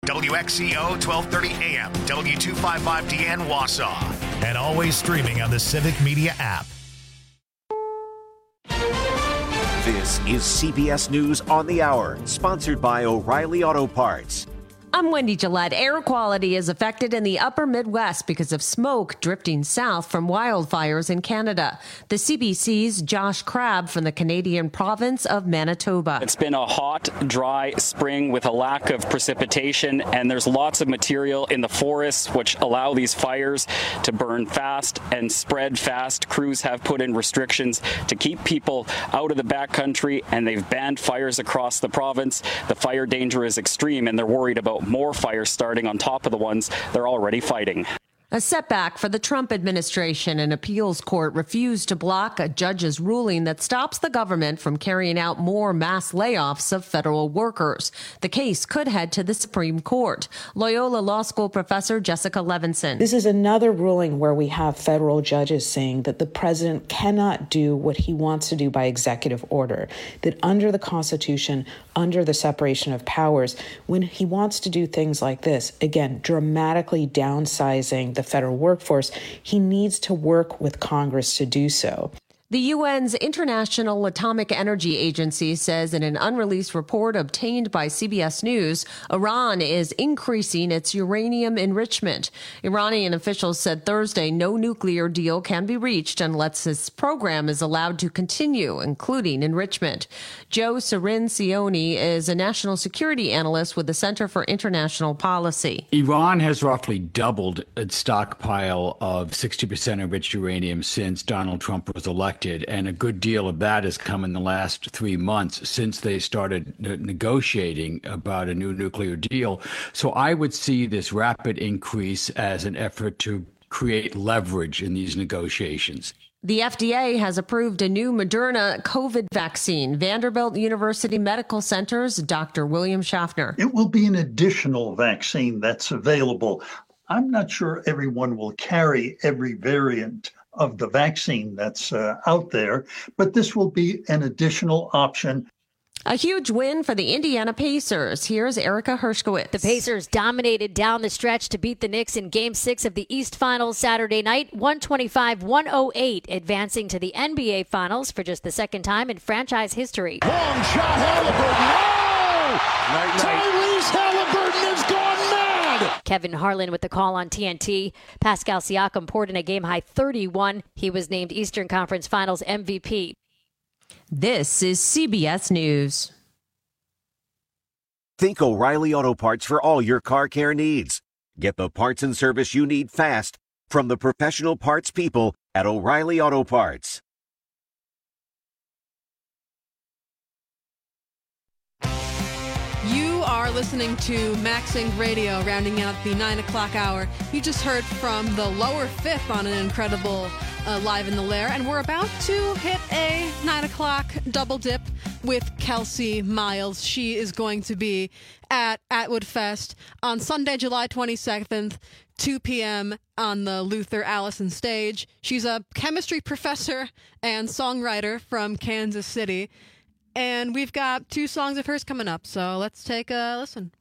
WXCO 1230 AM, W255DN Wausau, and always streaming on the Civic Media app. This is CBS News on the Hour, sponsored by O'Reilly Auto Parts. I'm Wendy Gillette. Air quality is affected in the upper Midwest because of smoke drifting south from wildfires in Canada. The CBC's Josh Crabb from the Canadian province of Manitoba. It's been a hot, dry spring with a lack of precipitation, and there's lots of material in the forests which allow these fires to burn fast and spread fast. Crews have put in restrictions to keep people out of the backcountry, and they've banned fires across the province. The fire danger is extreme, and they're worried about more fires starting on top of the ones they're already fighting. A setback for the Trump administration. An appeals court refused to block a judge's ruling that stops the government from carrying out more mass layoffs of federal workers. The case could head to the Supreme Court. Loyola Law School professor Jessica Levinson. This is another ruling where we have federal judges saying that the president cannot do what he wants to do by executive order, that under the Constitution, under the separation of powers, when he wants to do things like this, again, dramatically downsizing the federal workforce, he needs to work with Congress to do so. The UN's International Atomic Energy Agency says in an unreleased report obtained by CBS News, Iran is increasing its uranium enrichment. Iranian officials said Thursday no nuclear deal can be reached unless this program is allowed to continue, including enrichment. Joe Cirincione is a national security analyst with the Center for International Policy. Iran has roughly doubled its stockpile of 60% enriched uranium since Donald Trump was elected. And a good deal of that has come in the last 3 months since they started negotiating about a new nuclear deal. So I would see this rapid increase as an effort to create leverage in these negotiations. The FDA has approved a new Moderna COVID vaccine. Vanderbilt University Medical Center's Dr. William Schaffner. It will be an additional vaccine that's available. I'm not sure everyone will carry every variant of the vaccine that's out there, but this will be an additional option. A huge win for the Indiana Pacers. Here's Erica Hershkowitz. The Pacers dominated down the stretch to beat the Knicks in Game 6 of the East Finals Saturday night, 125-108, advancing to the NBA Finals for just the second time in franchise history. Long shot, Halliburton. No! Tyrese Halliburton has gone mad. Kevin Harlan with the call on TNT. Pascal Siakam poured in a game-high 31. He was named Eastern Conference Finals MVP. This is CBS News. Think O'Reilly Auto Parts for all your car care needs. Get the parts and service you need fast from the professional parts people at O'Reilly Auto Parts. You are listening to Maxing Radio, rounding out the 9 o'clock hour. You just heard from the lower fifth on an incredible Live in the Lair, and we're about to hit a 9 o'clock double dip with Kelsey Miles. She is going to be at Atwood Fest on Sunday, July 22nd, 2 p.m. on the Luther Allison stage. She's a chemistry professor and songwriter from Kansas City. And we've got 2 songs of hers coming up, so let's take a listen.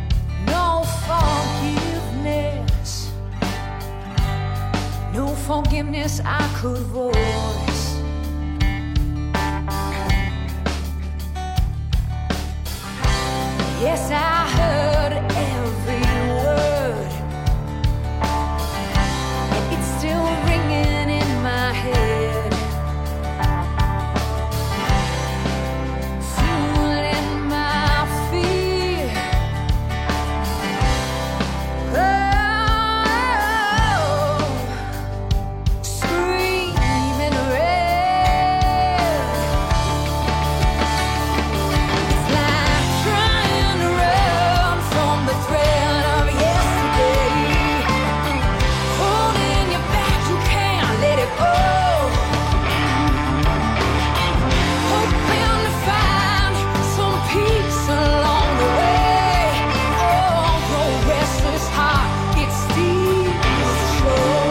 Forgiveness, no forgiveness. forgiveness I could voice. Yes, I heard every word, and it's still ringing in my head. Fueling my fear. Oh, screaming red. It's like trying to run from the threat of yesterday. Holding you back, you can't let it go. Hoping to find some peace along the way. Oh, your restless heart, it steals the show.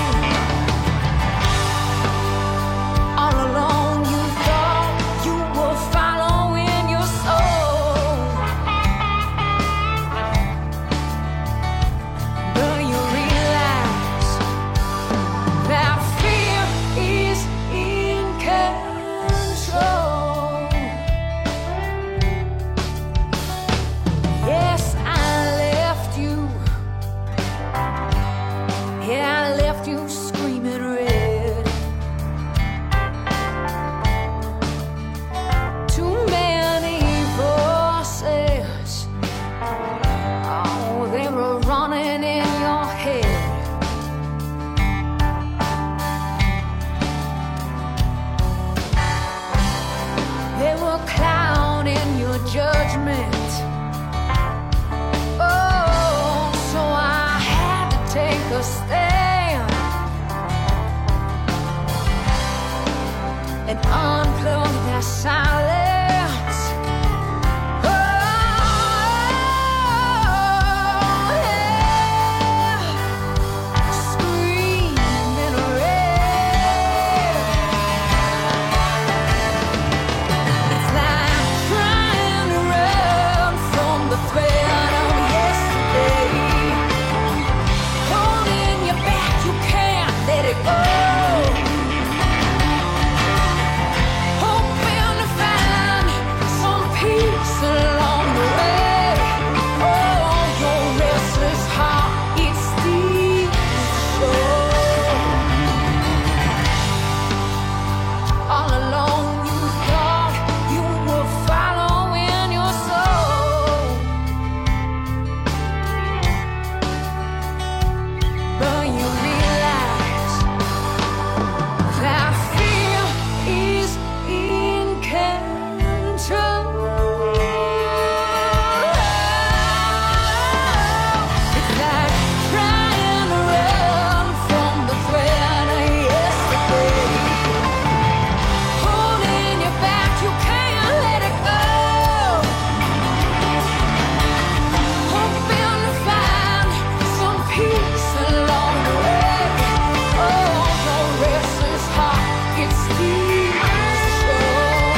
All along you thought you were following your soul, but you realize that fear is in control. Yes, I left you. Yeah, I left you screaming red. Too many voices. Oh, they were running in your head. They were clouding your judgment. Oh, so I had to take a stand and unplug that silence. Oh, yeah. Screaming red. It's like trying to run from the threat of yesterday. Holding you back, you can't let it go. Hoping to find some peace along the way. Oh, your restless heart, it steals the show. All along you thought you were following your soul, but you realize that fear is in control. It's like trying to run from the threat of yesterday. Holding you back, you can't let it go. Hoping to find some peace along the way. Oh, your restless heart, it steals the show.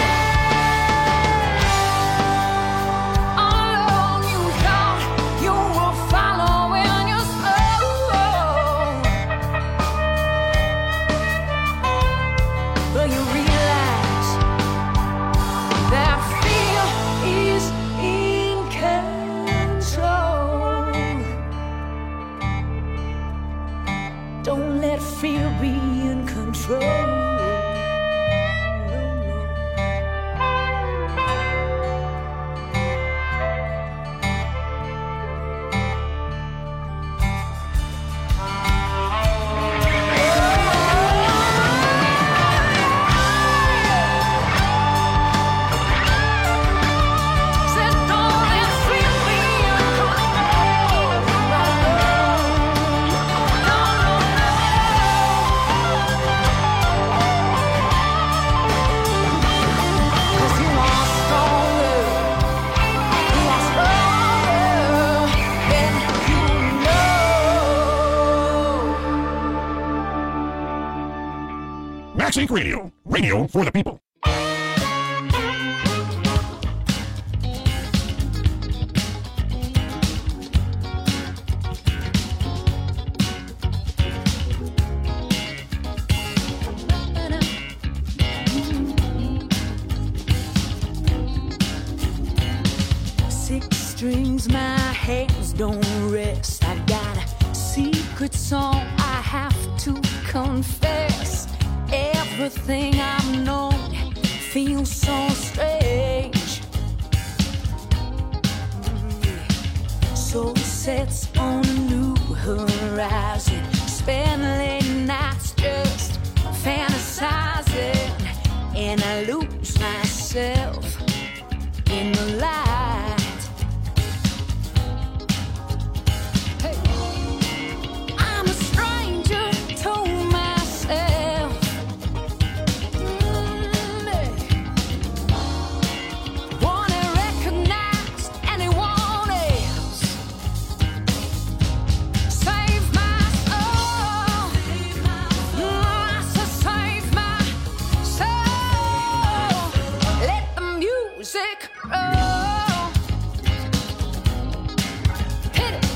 All along you thought you were following your soul, but you realize that fear is in control. Don't let fear be in control. Said don't let fear be in control. No, no, no. 'Cause you are stronger. You are stronger than you know. Max Inc. Radio. Radio for the people. 'cause my hands don't rest. I got a secret song I have to confess. Everything I've known feels so strange. So sets on a new horizon. Spend late nights just fantasizing, and I lose myself in the light. Hey. I'm a stranger to myself. Want it recognized, anyone else. Save my soul. I said save my soul. Let the music roll. Hit it.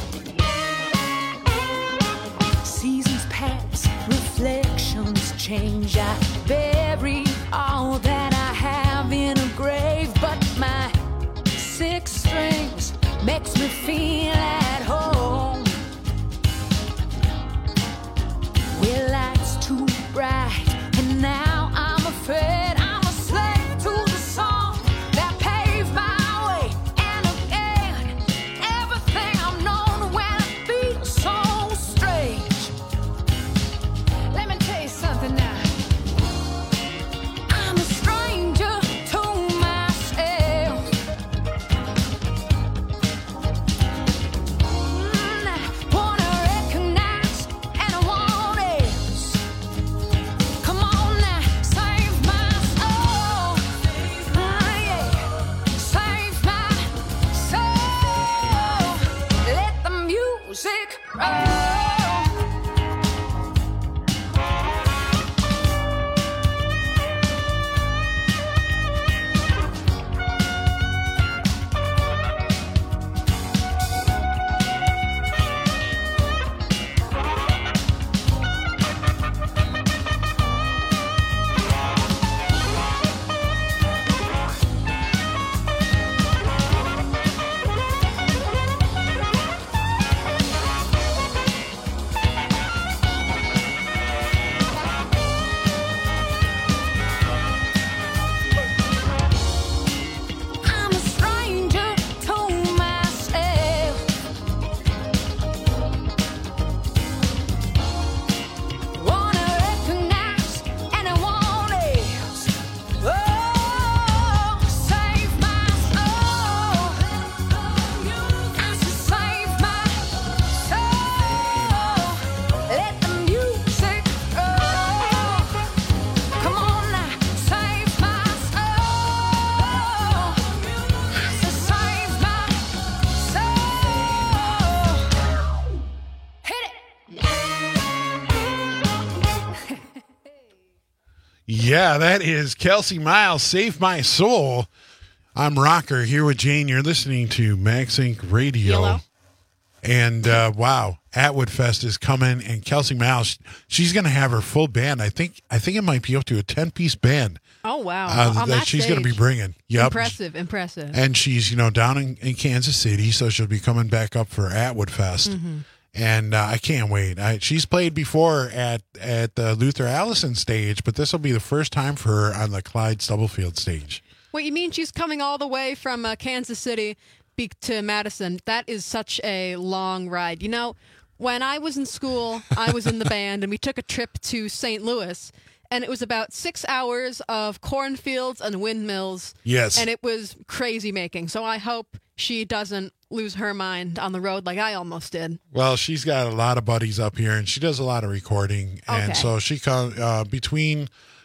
Seasons pass, reflections change. I bury all that I have in a grave, but my six strings makes me feel at home. Well, light's too bright, and now I'm afraid I'm a slave to the song that paved my way. And again, everything I've known when it feels so strange. Let me tell you something now. I'm a stranger to myself. Wanna recognize anyone else. Come on now, save my soul. Yeah. Save my soul. Let the music roll. I'm a stranger to myself. Wanna recognize anyone else. Oh, save my soul. I said save my soul. Let the music roll. Come on now, save my soul. I said save my soul. Hit it. Yeah, that is Kelsey Miles, Save My Soul. I'm Rocker here with Jane. You're listening to Max Inc. Radio. Yellow. And wow, Atwood Fest is coming, and Kelsey Miles, she's going to have her full band. I think it might be up to a 10-piece band Oh, wow. On that she's going to be bringing. Yep. Impressive. And she's, down in Kansas City, so she'll be coming back up for Atwood Fest. Mm-hmm. And I can't wait. She's played before at the Luther Allison stage, but this will be the first time for her on the Clyde Stubblefield stage. Wait, you mean she's coming all the way from Kansas City to Madison? That is such a long ride. When I was in school, I was in the band, and we took a trip to St. Louis, and it was about 6 hours of cornfields and windmills. Yes. And it was crazy making. So I hope she doesn't lose her mind on the road like I almost did. Well, she's got a lot of buddies up here, and she does a lot of recording. Okay. And so she comes between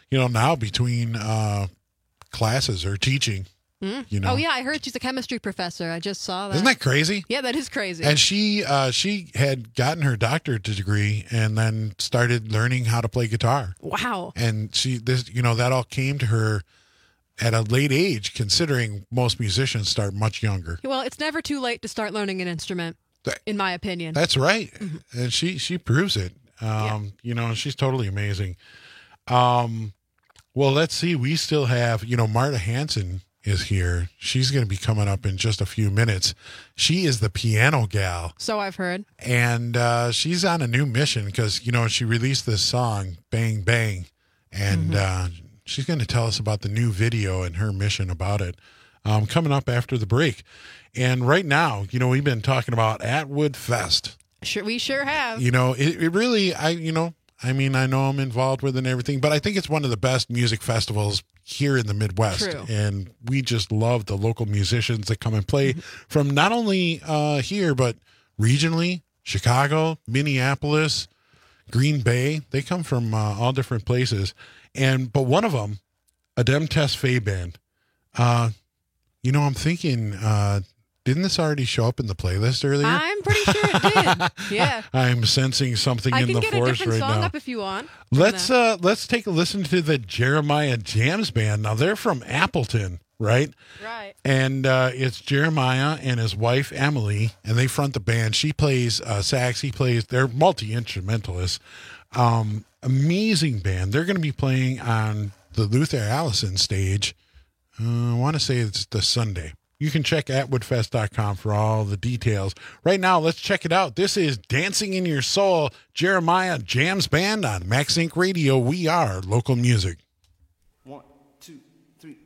classes or teaching. Oh, yeah, I heard she's a chemistry professor. I just saw that. Isn't that crazy? Yeah, that is crazy. And she had gotten her doctorate degree and then started learning how to play guitar. Wow. And that all came to her at a late age, considering most musicians start much younger. Well, it's never too late to start learning an instrument, in my opinion. That's right. Mm-hmm. And she proves it. She's totally amazing. Well, let's see. We still have, Marta Hanson is here. She's going to be coming up in just a few minutes. She is the piano gal. So I've heard. And she's on a new mission because, she released this song, Bang Bang. And she's going to tell us about the new video and her mission about it coming up after the break. And right now, we've been talking about Atwood Fest. We sure have. It really, I know I'm involved with it and everything, but I think it's one of the best music festivals here in the Midwest. True. And we just love the local musicians that come and play from not only here, but regionally, Chicago, Minneapolis, Green Bay. They come from all different places. But one of them, Adem Test Fay Band. I'm thinking, didn't this already show up in the playlist earlier? I'm pretty sure it did. Yeah. I'm sensing something in the force right now. I can get a different song up if you want. Let's take a listen to the Jeremiah Jams Band. Now they're from Appleton, right? Right. And it's Jeremiah and his wife Emily, and they front the band. She plays sax. They're multi-instrumentalists. Amazing band. They're going to be playing on the Luther Allison stage. I want to say it's the Sunday. You can check atwoodfest.com for all the details. Right now, let's check it out. This is Dancing in Your Soul, Jeremiah Jams Band on Max Inc. Radio. We are local music. 1, 2, 3.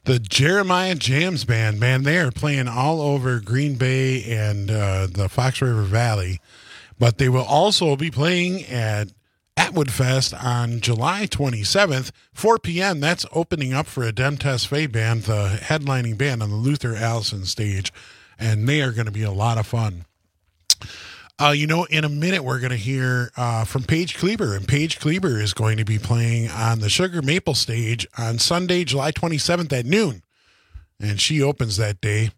The Jeremiah Jams Band, man, they are playing all over Green Bay and the Fox River Valley. But they will also be playing at Atwood Fest on July 27th, 4 p.m. That's opening up for a Dem Test Faye band, the headlining band on the Luther Allison stage. And they are going to be a lot of fun. In a minute, we're going to hear from Paige Kleber. And Paige Kleber is going to be playing on the Sugar Maple stage on Sunday, July 27th at noon. And she opens that day.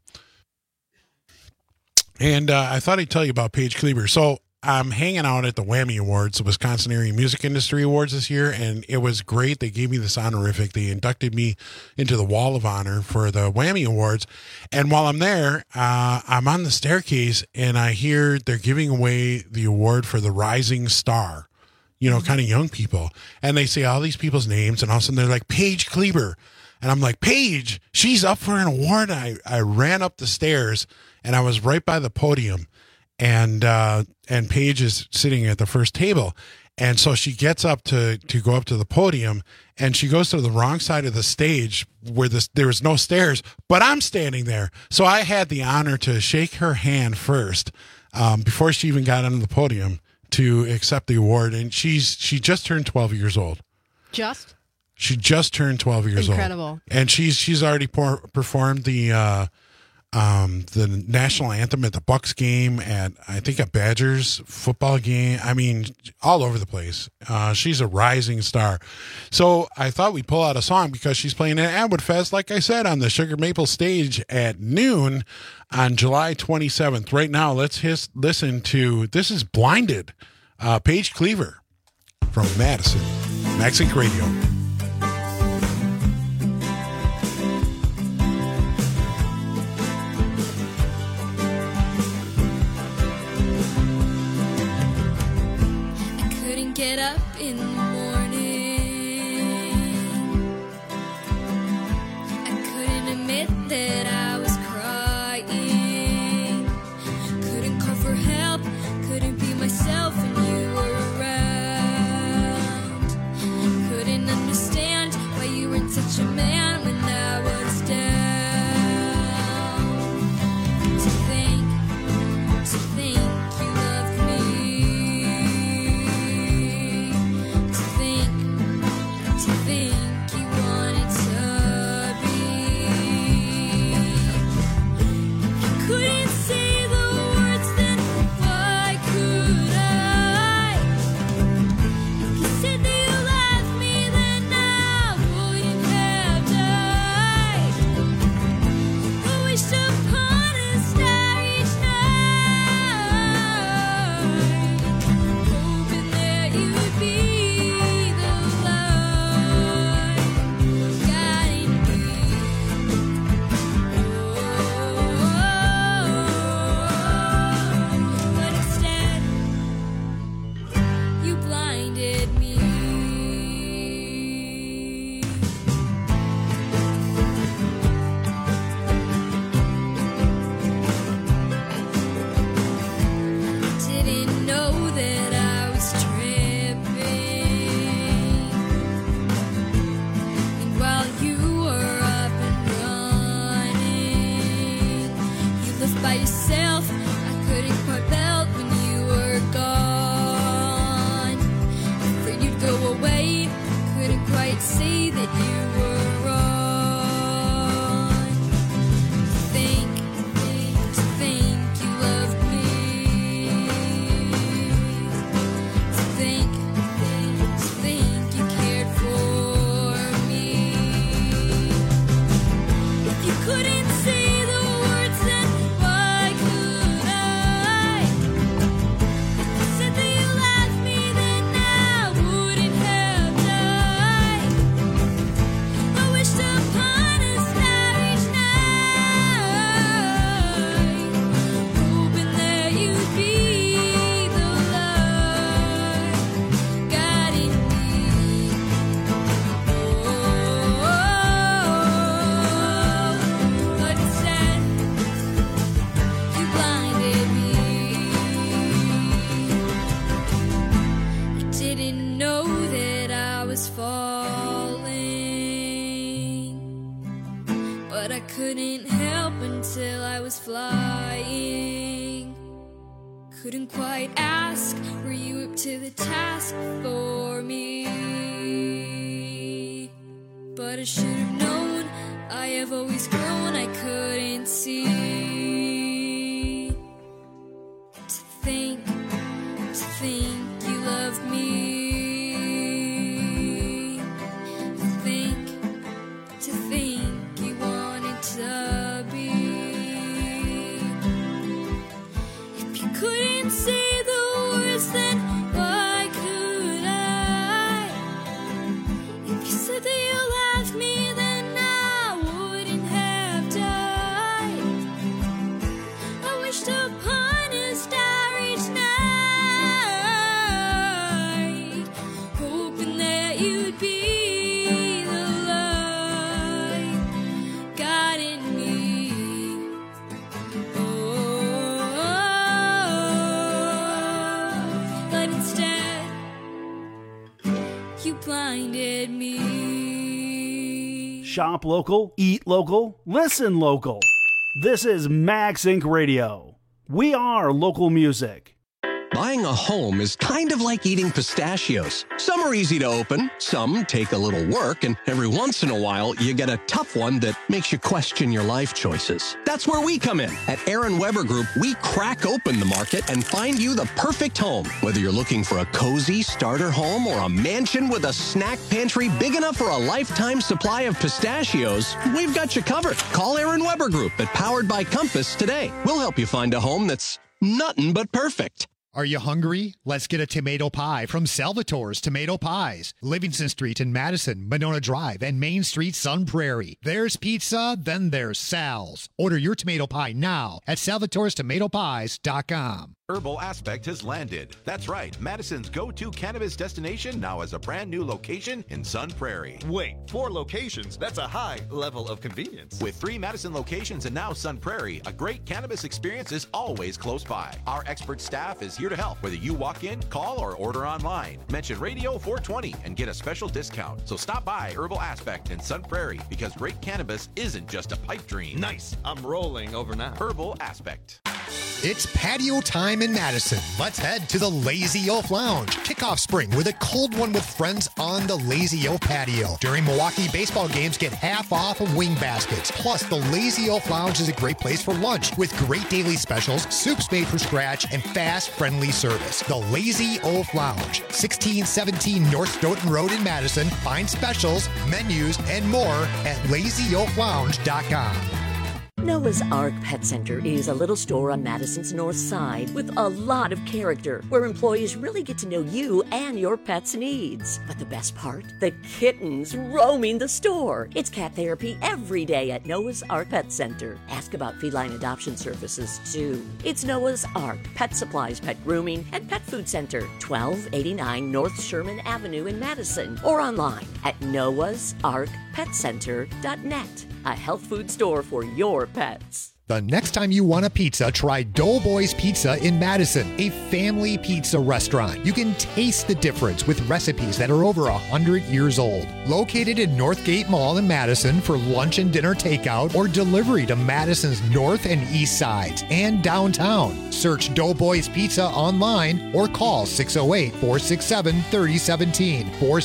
And I thought I'd tell you about Paige Kleber. So I'm hanging out at the Whammy Awards, the Wisconsin Area Music Industry Awards this year, and it was great. They gave me this honorific. They inducted me into the Wall of Honor for the Whammy Awards. And while I'm there, I'm on the staircase, and I hear they're giving away the award for the Rising Star, kind of young people. And they say all these people's names, and all of a sudden they're like, Paige Kleber. And I'm like, Paige, she's up for an award. I ran up the stairs, and I was right by the podium. And Paige is sitting at the first table. And so she gets up to go up to the podium, and she goes to the wrong side of the stage where there was no stairs, but I'm standing there. So I had the honor to shake her hand first before she even got onto the podium to accept the award. And she just turned 12 years old. She just turned 12 years Incredible. old. And she's already performed the national anthem at the Bucks game, at I think a Badgers football game. I mean, all over the place. She's a rising star. So I thought we'd pull out a song because she's playing at Atwood Fest, like I said, on the Sugar Maple stage at noon on July 27th. Right now, let's listen to, this is Blinded, Paige Kleber from Madison, Maxink Radio. Get up in the morning. I couldn't admit that I was crying. Couldn't call for help. Couldn't be myself when you were around. Couldn't understand why you weren't such a man when I was down. To think you loved me. To think you wanted to be. You couldn't say the words, then why could I? You said that you loved me, then I wouldn't have died. I wished upon a star each night, hoping that you would be the light guiding me. But instead, you blinded me. Didn't know that I was tripping. And while you were up and running, you lived by yourself. I couldn't quite melt when you were gone. Afraid you'd go away. Couldn't quite see that you were wrong. To think you loved me. To think you cared for me. If you couldn't say the words, then why could I was flying. Couldn't quite ask, were you up to the task for me? But I should have known, I have always grown, I couldn't see. To think you loved me. To think you wanted to be. If you couldn't say the words, then why could I? If you said that you loved me, then I wouldn't have died. I wished upon a starry night, hoping that you'd be the light guiding me. But instead, you blinded me. Shop local, eat local, listen local. This is Max Inc. Radio. We are local music. Buying a home is kind of like eating pistachios. Some are easy to open, some take a little work, and every once in a while, you get a tough one that makes you question your life choices. That's where we come in. At Aaron Weber Group, we crack open the market and find you the perfect home. Whether you're looking for a cozy starter home or a mansion with a snack pantry big enough for a lifetime supply of pistachios, we've got you covered. Call Aaron Weber Group at Powered by Compass today. We'll help you find a home that's nothing but perfect. Are you hungry? Let's get a tomato pie from Salvatore's Tomato Pies. Livingston Street in Madison, Monona Drive, and Main Street, Sun Prairie. There's pizza, then there's Sal's. Order your tomato pie now at salvatorestomatopies.com. Herbal Aspect has landed. That's right, Madison's go-to cannabis destination now has a brand new location in Sun Prairie. Wait, 4 locations? That's a high level of convenience. With 3 Madison locations and now Sun Prairie, a great cannabis experience is always close by. Our expert staff is here to help, whether you walk in, call, or order online. Mention Radio 420 and get a special discount. So stop by Herbal Aspect in Sun Prairie, because great cannabis isn't just a pipe dream. Nice. I'm rolling over now. Herbal Aspect. It's patio time in Madison. Let's head to the Lazy Oaf Lounge. Kick off spring with a cold one with friends on the Lazy Oaf patio. During Milwaukee baseball games, get half off of wing baskets. Plus, the Lazy Oaf Lounge is a great place for lunch with great daily specials, soups made from scratch, and fast, friendly service. The Lazy Oaf Lounge, 1617 North Stoughton Road in Madison. Find specials, menus, and more at LazyOafLounge.com. Noah's Ark Pet Center is a little store on Madison's north side with a lot of character, where employees really get to know you and your pet's needs. But the best part? The kittens roaming the store. It's cat therapy every day at Noah's Ark Pet Center. Ask about feline adoption services, too. It's Noah's Ark Pet Supplies, Pet Grooming, and Pet Food Center, 1289 North Sherman Avenue in Madison, or online at noahsarkpetcenter.net. A health food store for your pets. The next time you want a pizza, try Doughboys Pizza in Madison, a family pizza restaurant. You can taste the difference with recipes that are over 100 years old. Located in Northgate Mall in Madison for lunch and dinner takeout or delivery to Madison's north and east sides and downtown. Search Doughboys Pizza online or call 608-467-3017.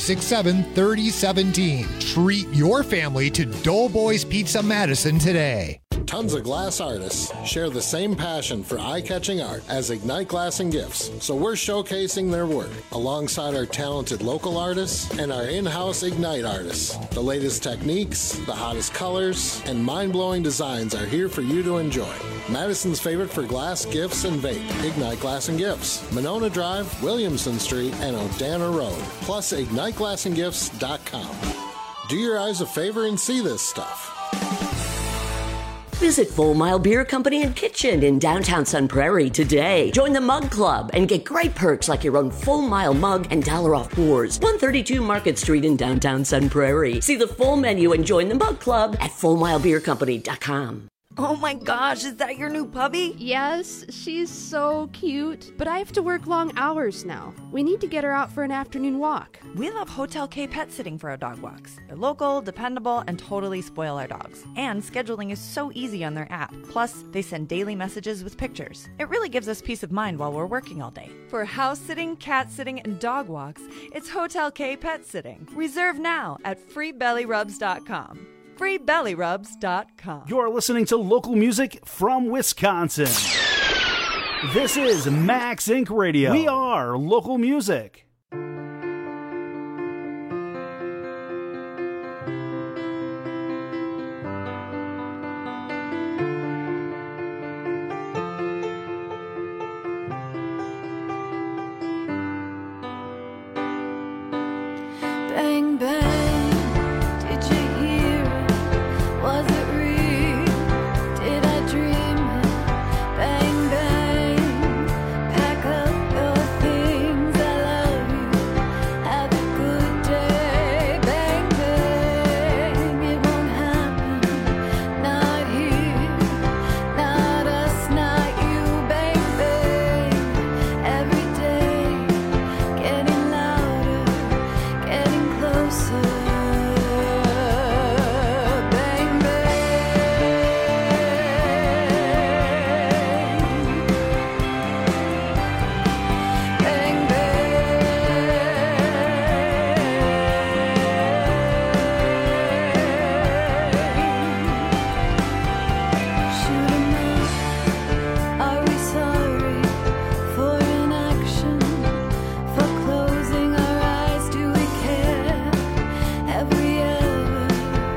467-3017. Treat your family to Doughboys Pizza Madison today. Tons of glass artists share the same passion for eye-catching art as Ignite Glass and Gifts, so we're showcasing their work alongside our talented local artists and our in-house Ignite artists. The latest techniques, the hottest colors, and mind-blowing designs are here for you to enjoy. Madison's favorite for glass, gifts, and vape, Ignite Glass and Gifts, Monona Drive, Williamson Street, and O'Dana Road, plus IgniteGlassandGifts.com. Do your eyes a favor and see this stuff. Visit Full Mile Beer Company and Kitchen in downtown Sun Prairie today. Join the Mug Club and get great perks like your own Full Mile mug and $1 off pours. 132 Market Street in downtown Sun Prairie. See the full menu and join the Mug Club at FullMileBeerCompany.com. Oh my gosh, is that your new puppy? Yes, she's so cute. But I have to work long hours now. We need to get her out for an afternoon walk. We love Hotel K Pet Sitting for our dog walks. They're local, dependable, and totally spoil our dogs. And scheduling is so easy on their app. Plus, they send daily messages with pictures. It really gives us peace of mind while we're working all day. For house sitting, cat sitting, and dog walks, it's Hotel K Pet Sitting. Reserve now at freebellyrubs.com. freebellyrubs.com. You're listening to local music from Wisconsin. This is Max Inc. Radio. We are local music. Bang, bang, did you hear it? Was it real? Did I dream it? Bang, bang, pack up your things, I love you, have a good day. Bang, bang, it won't happen, not here, not us, not you. Bang, bang, every day, getting louder, getting closer. Bang, bang, bang, bang. Shoot 'em up. Are we sorry for inaction? For closing our eyes, do we care? Have we ever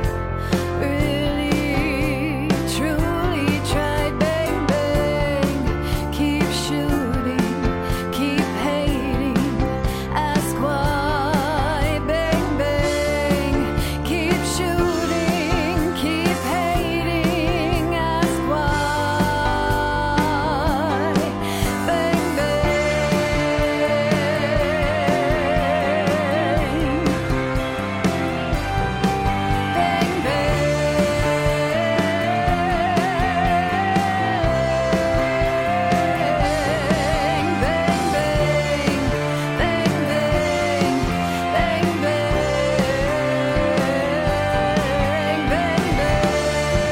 really, truly tried? Bang, bang, keep shooting, keep hating, ask why. Bang, bang, keep shooting, keep hating, ask why. Bang, bang, bang, bang, bang, bang, bang, bang, bang, bang,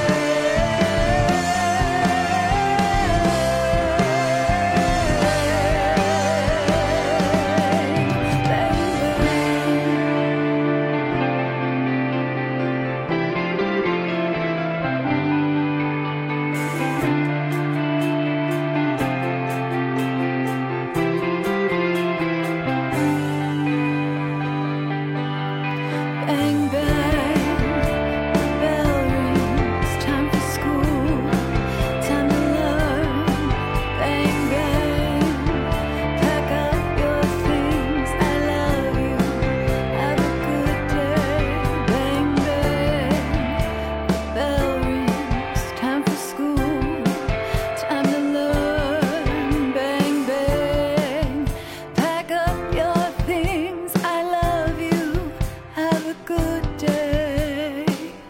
bang, bang, bell rings, time for school, time to learn. Bang, bang, pack up your things, I love you, have a good day. Bang, bang, bell rings, time for school, time to learn. Bang, bang, pack up your things, I love you, have a good day.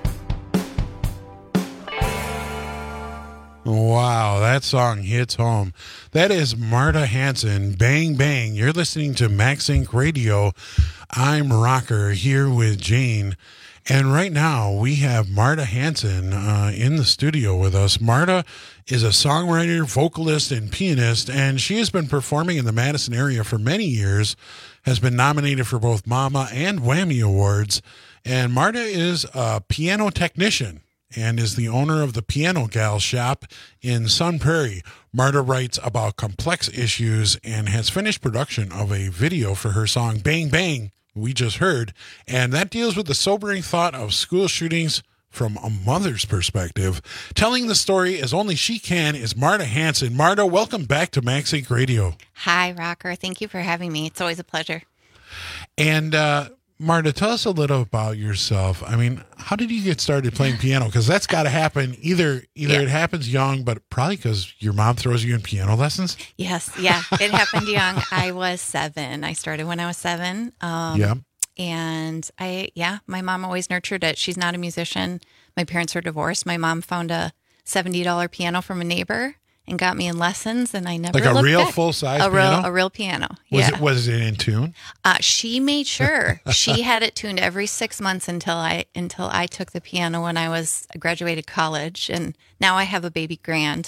Wow, that song hits home. That is Marta Hanson, Bang Bang. You're listening to Max Inc. Radio. I'm Rocker here with Jane. And right now we have Marta Hanson in the studio with us. Marta is a songwriter, vocalist, and pianist, and she has been performing in the Madison area for many years, has been nominated for both MAMA and Whammy Awards. And Marta is a piano technician and is the owner of the Piano Gal shop in Sun Prairie. Marta writes about complex issues and has finished production of a video for her song Bang Bang, we just heard, and that deals with the sobering thought of school shootings from a mother's perspective. Telling the story as only she can is Marta Hanson. Marta, welcome back to Max Inc. Radio. Hi, Rocker. Thank you for having me. It's always a pleasure. And Marta, tell us a little about yourself. I mean, how did you get started playing piano? Because that's got to happen. Either it happens young, but probably because your mom throws you in piano lessons. Yes, yeah, it happened young. I was 7. I started when I was 7. And my mom always nurtured it. She's not a musician. My parents were divorced. My mom found a $70 piano from a neighbor and got me in lessons, and I never like a looked real back. full-size a piano? real piano. Was it in tune? She made sure she had it tuned every 6 months until I took the piano when I graduated college, and now I have a baby grand,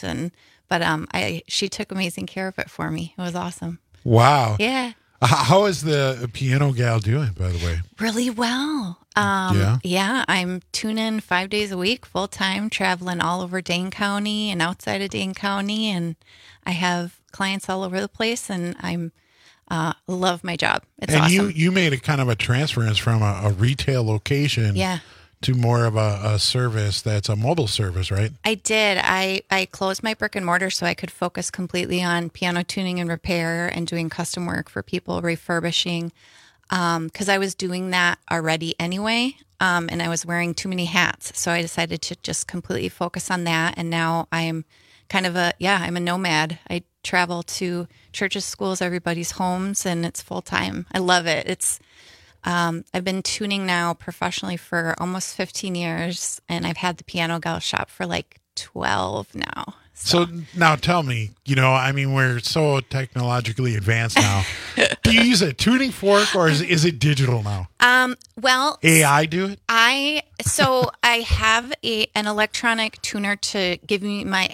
she took amazing care of it for me. It was awesome. Wow. Yeah. How is the piano gal doing, by the way? Really well. Yeah, I'm tuning 5 days a week, full time, traveling all over Dane County and outside of Dane County, and I have clients all over the place, and I'm love my job. It's awesome. You made a kind of a transference from a retail location, to more of a service that's a mobile service, right? I did. I closed my brick and mortar so I could focus completely on piano tuning and repair and doing custom work for people, refurbishing. Because I was doing that already anyway, and I was wearing too many hats. So I decided to just completely focus on that. And now I'm kind of I'm a nomad. I travel to churches, schools, everybody's homes, and it's full time. I love it. I've been tuning now professionally for almost 15 years, and I've had the Piano Gal shop for like 12 now. So now tell me, we're so technologically advanced now. Do you use a tuning fork or is it digital now? Well, AI do it? I have an electronic tuner to give me my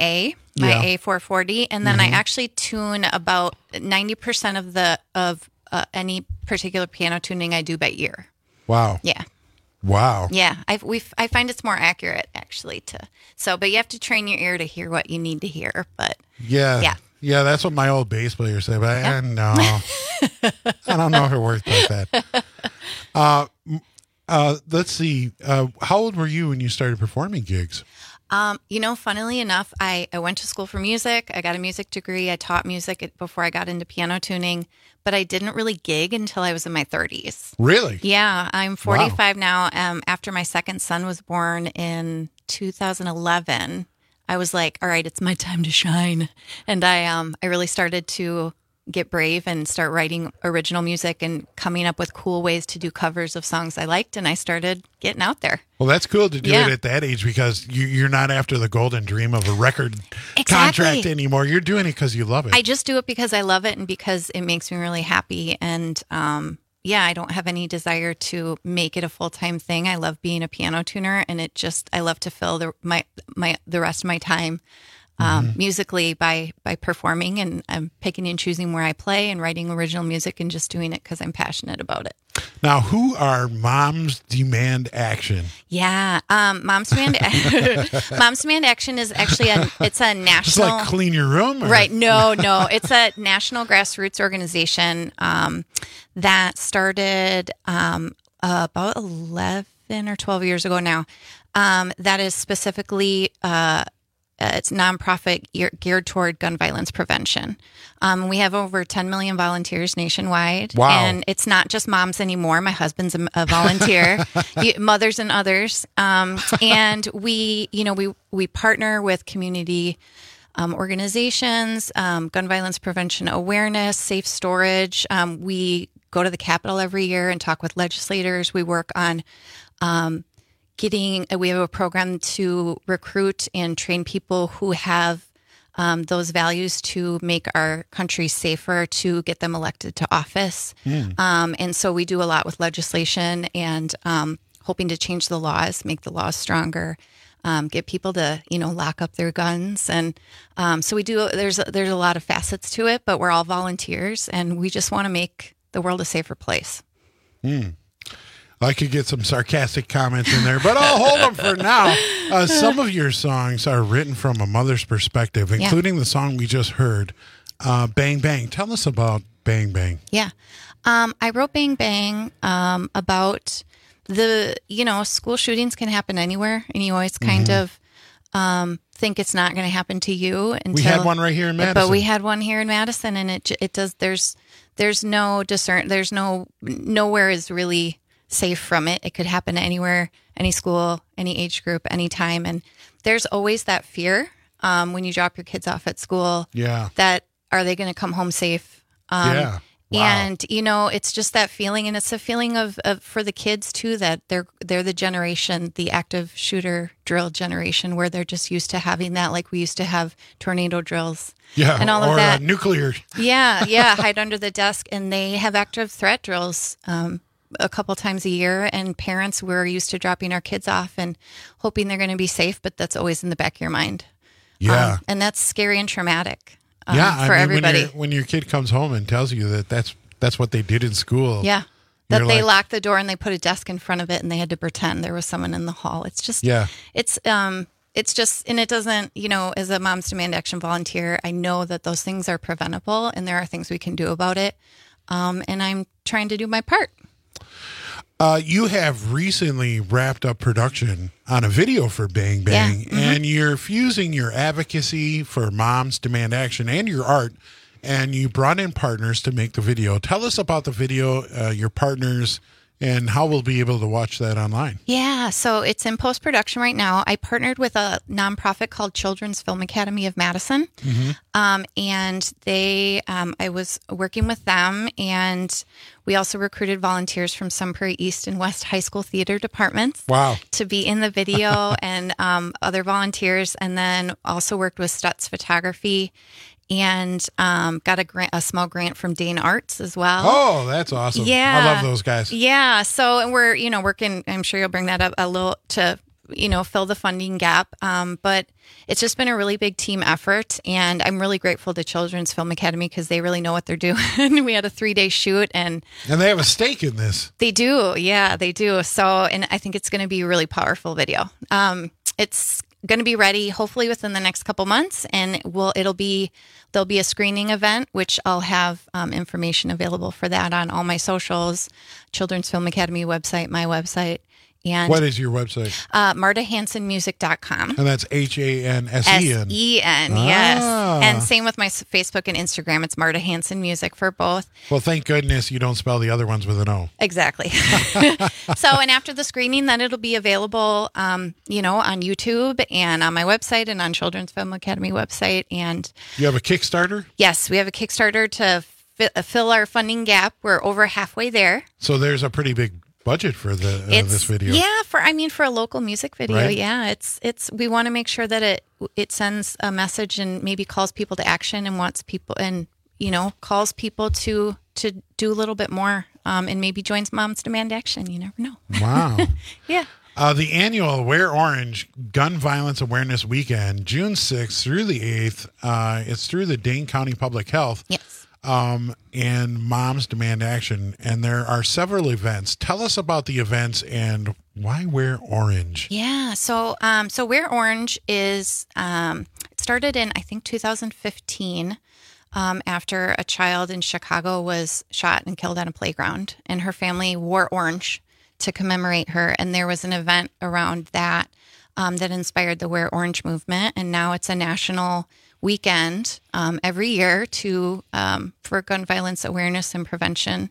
A440, and then I actually tune about 90% of any particular piano tuning I do by ear. Wow. Yeah. Wow. Yeah, I find it's more accurate actually but you have to train your ear to hear what you need to hear. But yeah, that's what my old bass player said. But I don't know if it works like that. Let's see. How old were you when you started performing gigs? Funnily enough, I went to school for music. I got a music degree. I taught music before I got into piano tuning, but I didn't really gig until I was in my 30s. Really? Yeah, I'm 45 now. After my second son was born in 2011, I was like, all right, it's my time to shine. And I really started to get brave and start writing original music and coming up with cool ways to do covers of songs I liked, and I started getting out there. Well, that's cool to do it at that age because you're not after the golden dream of a record contract anymore. You're doing it because you love it. I just do it because I love it and because it makes me really happy. And I don't have any desire to make it a full-time thing. I love being a piano tuner, and I love to fill the rest of my time musically by performing, and I'm picking and choosing where I play and writing original music and just doing it because I'm passionate about it. Now, who are Moms Demand Action? Yeah, Moms Demand Action is actually it's a national. Just like clean your room, or? Right? No, it's a national grassroots organization that started about 11 or 12 years ago now. That is specifically. It's a nonprofit geared toward gun violence prevention. We have over 10 million volunteers nationwide. Wow. And it's not just moms anymore. My husband's a volunteer, mothers and others. And we partner with community organizations, gun violence prevention awareness, safe storage. We go to the Capitol every year and talk with legislators. We work on we have a program to recruit and train people who have those values to make our country safer, to get them elected to office. And so we do a lot with legislation and hoping to change the laws, make the laws stronger, get people to, lock up their guns. And so we do, there's a lot of facets to it, but we're all volunteers and we just want to make the world a safer place. I could get some sarcastic comments in there, but I'll hold them for now. Some of your songs are written from a mother's perspective, including the song we just heard, Bang Bang. Tell us about Bang Bang. Yeah. I wrote Bang Bang about school shootings can happen anywhere, and you always kind of think it's not going to happen to you until we had one right here in Madison. But we had one here in Madison, and it does. There's no nowhere is really safe from it. It could happen anywhere, any school, any age group, any time. And there's always that fear when you drop your kids off at school. Yeah. That are they going to come home safe? Wow. And, it's just that feeling, and it's a feeling of for the kids too, that they're the generation, the active shooter drill generation, where they're just used to having that, like we used to have tornado drills. Yeah, and all or of that. Nuclear. Yeah, hide under the desk, and they have active threat drills a couple times a year, and parents, we're used to dropping our kids off and hoping they're going to be safe, but that's always in the back of your mind. Yeah. And that's scary and traumatic. Yeah, for everybody. When your kid comes home and tells you that that's what they did in school. Yeah, that they locked the door and they put a desk in front of it and they had to pretend there was someone in the hall. It's just, it's just, and it doesn't, as a Moms Demand Action volunteer, I know that those things are preventable and there are things we can do about it. And I'm trying to do my part. You have recently wrapped up production on a video for Bang Bang, and you're fusing your advocacy for Moms Demand Action and your art, and you brought in partners to make the video. Tell us about the video, your partners, and how we'll be able to watch that online. Yeah, so it's in post-production right now. I partnered with a nonprofit called Children's Film Academy of Madison, and I was working with them, and we also recruited volunteers from Sun Prairie East and West High School theater departments to be in the video, and other volunteers, and then also worked with Stutz Photography, and got a small grant from Dane Arts as well. Oh, that's awesome. Yeah. I love those guys. Yeah. So, and we're, working, I'm sure you'll bring that up a little to, fill the funding gap. But it's just been a really big team effort. And I'm really grateful to Children's Film Academy because they really know what they're doing. We had a 3-day shoot and they have a stake in this. They do. Yeah, they do. So, and I think it's going to be a really powerful video. It's going to be ready hopefully within the next couple months, and there'll be a screening event, which I'll have information available for that on all my socials, Children's Film Academy website, my website. And what is your website? MartaHansenmusic.com. And that's HANSEN. SEN, yes. And same with my Facebook and Instagram. It's Marta Hansen Music for both. Well, thank goodness you don't spell the other ones with an O. Exactly. So, and after the screening, then it'll be available, on YouTube and on my website and on Children's Film Academy website. And you have a Kickstarter? Yes, we have a Kickstarter to fill our funding gap. We're over halfway there. So there's a pretty big budget for this video. Yeah, for a local music video. Right? Yeah, it's we want to make sure that it sends a message and maybe calls people to action and wants people and calls people to do a little bit more and maybe joins Moms Demand Action. You never know. Wow. Yeah. The annual Wear Orange Gun Violence Awareness Weekend, June 6th through the 8th. It's through the Dane County Public Health. Yes. And Moms Demand Action. And there are several events. Tell us about the events and why wear orange. Yeah. So Wear Orange is, it started in, I think, 2015, after a child in Chicago was shot and killed on a playground, and her family wore orange to commemorate her. And there was an event around that, that inspired the Wear Orange movement. And now it's a national weekend every year for gun violence awareness and prevention.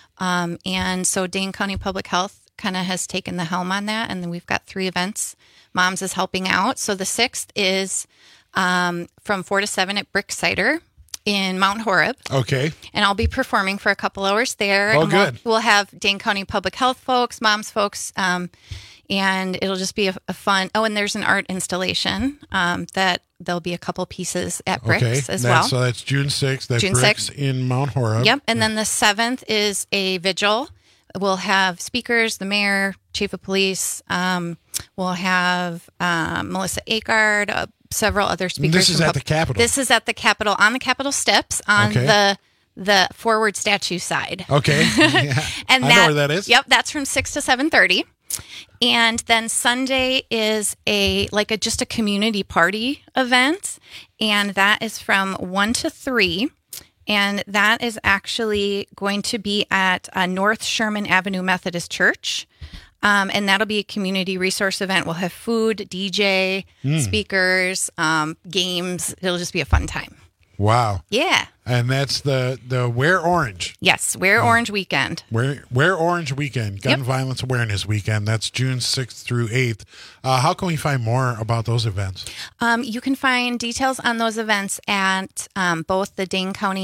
And so Dane County Public Health kind of has taken the helm on that. And then we've got 3 events. Moms is helping out. So the 6th is from 4 to 7 at Brick Cider in Mount Horeb. Okay. And I'll be performing for a couple hours there. Oh, and good. We'll have Dane County Public Health folks, moms folks, and it'll just be a fun. Oh, and there's an art installation that there'll be a couple pieces at Bricks as well. So that's June 6th. That's June Bricks 6th. in Mount Horeb. Yep. And then the 7th is a vigil. We'll have speakers, the mayor, chief of police. We'll have Melissa Akard, several other speakers. This is at the Capitol. This is at the Capitol, on the Capitol steps, on the forward statue side. Okay. Yeah. And I know where that is. Yep, that's from 6 to 7:30. And then Sunday is just a community party event, and that is from 1 to 3. And that is actually going to be at North Sherman Avenue Methodist Church. And that'll be a community resource event. We'll have food, DJ, speakers, games. It'll just be a fun time. Wow. Yeah. And that's the Wear Orange. Yes, Wear Orange Weekend. Wear Orange Weekend, Gun Violence Awareness Weekend. That's June 6th through 8th. How can we find more about those events? You can find details on those events at both the Dane County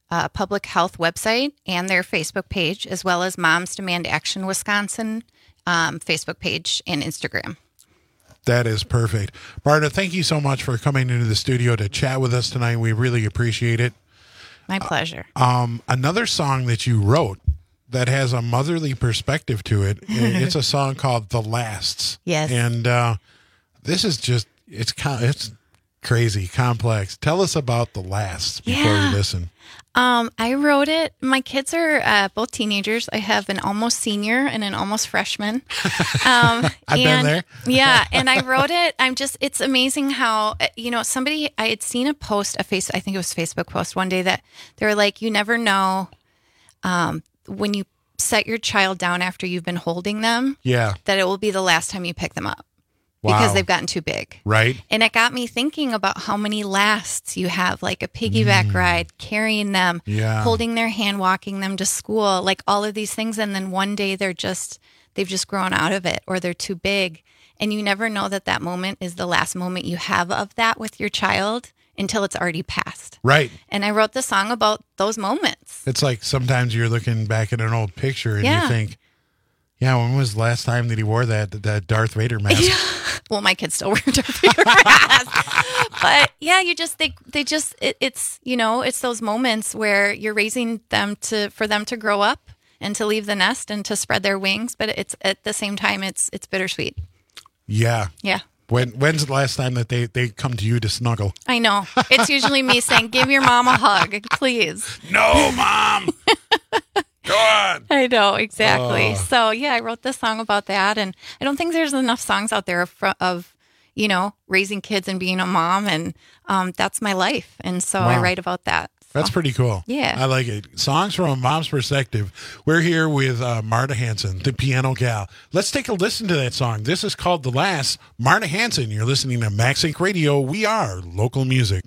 public health website and their Facebook page, as well as Moms Demand Action Wisconsin Facebook page and Instagram. That is perfect. Marta, thank you so much for coming into the studio to chat with us tonight. We really appreciate it. My pleasure. Another song that you wrote that has a motherly perspective to it, it's a song called The Lasts. Yes. And this is just, it's crazy, complex. Tell us about The Lasts before we listen. I wrote it. My kids are both teenagers. I have an almost senior and an almost freshman. I've been there. Yeah. And I wrote it. It's amazing how, I had seen a post, I think it was a Facebook post one day that they were like, you never know when you set your child down after you've been holding them, that it will be the last time you pick them up. Because they've gotten too big. Right. And it got me thinking about how many lasts you have, like a piggyback ride, carrying them, holding their hand, walking them to school, like all of these things. And then one day they've just grown out of it, or they're too big. And you never know that moment is the last moment you have of that with your child until it's already passed. Right. And I wrote the song about those moments. It's like sometimes you're looking back at an old picture and you think, when was the last time that he wore that Darth Vader mask? Yeah. Well, my kids still wear Darth Vader masks. But yeah, it's those moments where you're raising them for them to grow up and to leave the nest and to spread their wings. But it's at the same time, it's bittersweet. Yeah. Yeah. When's the last time that they come to you to snuggle? I know. It's usually me saying, give your mom a hug, please. No, Mom. Go on. I know, exactly. So, I wrote this song about that. And I don't think there's enough songs out there of raising kids and being a mom. And that's my life. And so I write about that. So. That's pretty cool. Yeah. I like it. Songs from a mom's perspective. We're here with Marta Hanson, the piano gal. Let's take a listen to that song. This is called The Last. Marta Hanson, you're listening to Max Inc. Radio. We are local music.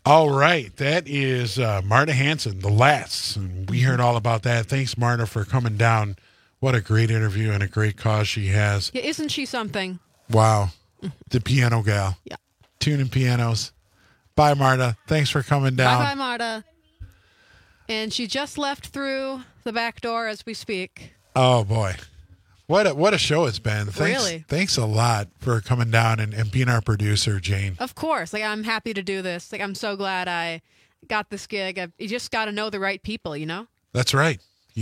All right. That is Marta Hanson, The Lats. And we heard all about that. Thanks, Marta, for coming down. What a great interview and a great cause she has. Yeah, isn't she something? Wow. The piano gal. Yeah. Tuning pianos. Bye, Marta. Thanks for coming down. Bye-bye, Marta. And she just left through the back door as we speak. Oh, boy. What a show it's been. Thanks a lot for coming down and being our producer, Jane. Of course. I'm happy to do this. I'm so glad I got this gig. You just got to know the right people, you know? That's right.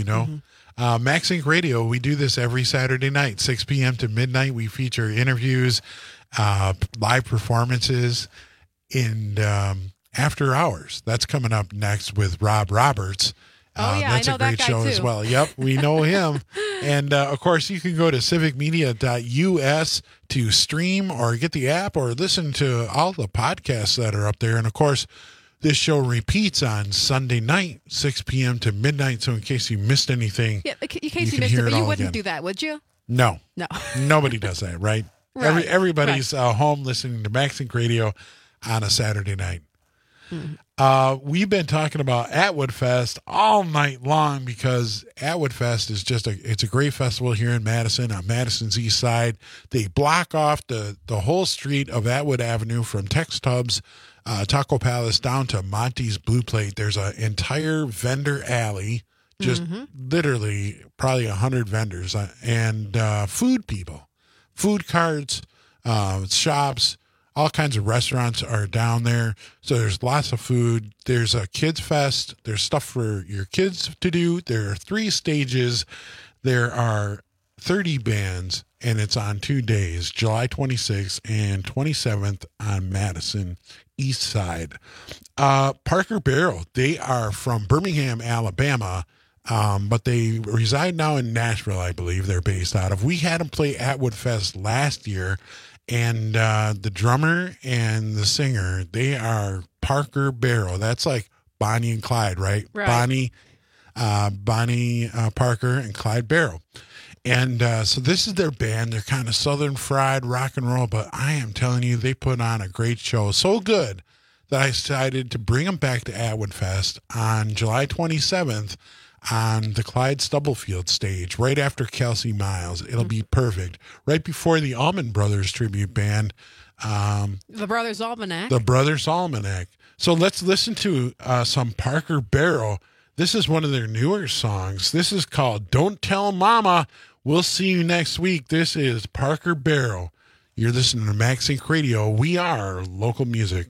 Max Inc. Radio, we do this every Saturday night, 6 p.m. to midnight. We feature interviews, live performances, and after hours. That's coming up next with Rob Roberts. That's I know a great that guy show too. as well. Yep, we know him. And, of course, you can go to civicmedia.us to stream or get the app or listen to all the podcasts that are up there. And, of course, this show repeats on Sunday night, 6 p.m. to midnight. So in case you missed anything, in case you missed it, but you wouldn't do that, would you? No. No. Nobody does that, right? Right. Everybody's home listening to Max Inc. Radio on a Saturday night. We've been talking about Atwood Fest all night long because Atwood Fest is it's a great festival here in Madison, on Madison's east side. They block off the whole street of Atwood Avenue from Tex Tubbs, Taco Palace down to Monty's Blue Plate. There's an entire vendor alley, just literally probably 100 vendors and food people, food carts, shops. All kinds of restaurants are down there. So there's lots of food. There's a kids fest. There's stuff for your kids to do. There are 3 stages. There are 30 bands, and it's on 2 days, July 26th and 27th on Madison East Side. Parker Barrel, they are from Birmingham, Alabama, but they reside now in Nashville, I believe they're based out of. We had them play Atwood Fest last year. And the drummer and the singer, they are Parker Barrow. That's like Bonnie and Clyde, right? Bonnie Parker and Clyde Barrow. And so this is their band. They're kind of Southern fried rock and roll, but I am telling you, they put on a great show. So good that I decided to bring them back to Atwood Fest on July 27th on the Clyde Stubblefield stage, right after Kelsey Miles. It'll be perfect. Right before the Allman Brothers tribute band. The Brothers Almanac. The Brothers Almanac. So let's listen to some Parker Barrow. This is one of their newer songs. This is called Don't Tell Mama. We'll see you next week. This is Parker Barrow. You're listening to Max Inc. Radio. We are local music.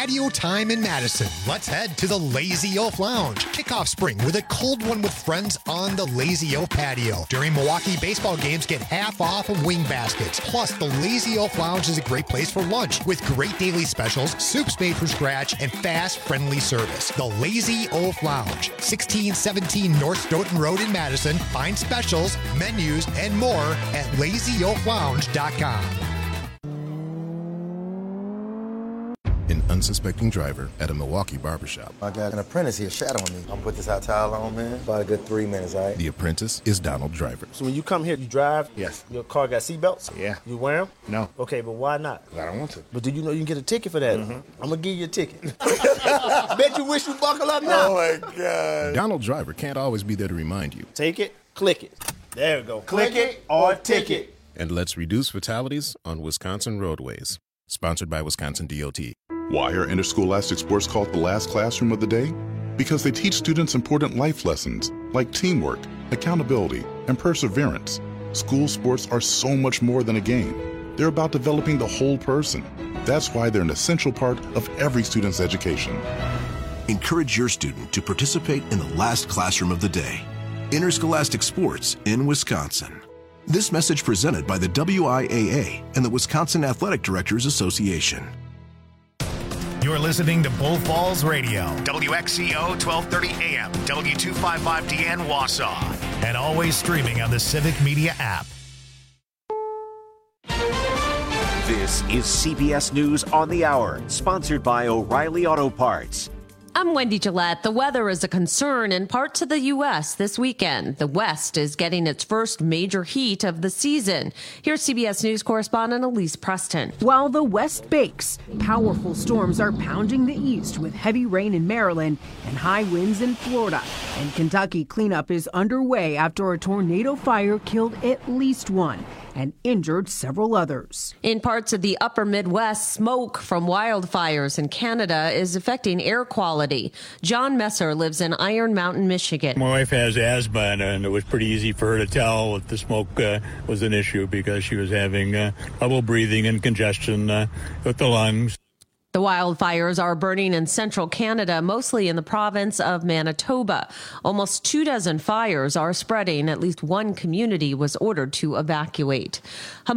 patio time in Madison. Let's head to the Lazy Elf Lounge. Kick off spring with a cold one with friends on the Lazy Elf patio. During Milwaukee baseball games, get half off of wing baskets. Plus, the Lazy Elf Lounge is a great place for lunch with great daily specials, soups made from scratch, and fast, friendly service. The Lazy Elf Lounge, 1617 North Stoughton Road in Madison. Find specials, menus, and more at LazyElfLounge.com. An unsuspecting driver at a Milwaukee barbershop. I got an apprentice here shadowing me. I'm gonna put this hot towel on, man. About a good 3 minutes, all right? The apprentice is Donald Driver. So when you come here, you drive? Yes. Your car got seatbelts? Yeah. You wear them? No. Okay, but why not? I don't want to. But do you know you can get a ticket for that? I'm gonna give you a ticket. Bet you wish you buckle up now. Oh my God. Donald Driver can't always be there to remind you. Take it, click it. There we go. Click it or ticket. And let's reduce fatalities on Wisconsin roadways. Sponsored by Wisconsin DOT. Why are interscholastic sports called the last classroom of the day? Because they teach students important life lessons like teamwork, accountability, and perseverance. School sports are so much more than a game. They're about developing the whole person. That's why they're an essential part of every student's education. Encourage your student to participate in the last classroom of the day. Interscholastic sports in Wisconsin. This message presented by the WIAA and the Wisconsin Athletic Directors Association. You're listening to Bull Falls Radio, WXCO 1230 AM, W255DN Wausau, and always streaming on the Civic Media app. This is CBS News on the Hour, sponsored by O'Reilly Auto Parts. I'm Wendy Gillette. The weather is a concern in parts of the U.S. this weekend. The West is getting its first major heat of the season. Here's CBS News correspondent Elise Preston. While the West bakes, powerful storms are pounding the East with heavy rain in Maryland and high winds in Florida. And Kentucky cleanup is underway after a tornado fire killed at least one and injured several others. In parts of the upper Midwest, smoke from wildfires in Canada is affecting air quality. John Messer lives in Iron Mountain, Michigan. My wife has asthma, and it was pretty easy for her to tell if the smoke was an issue because she was having trouble breathing and congestion with the lungs. The wildfires are burning in central Canada, mostly in the province of Manitoba. Almost 24 fires are spreading. At least one community was ordered to evacuate.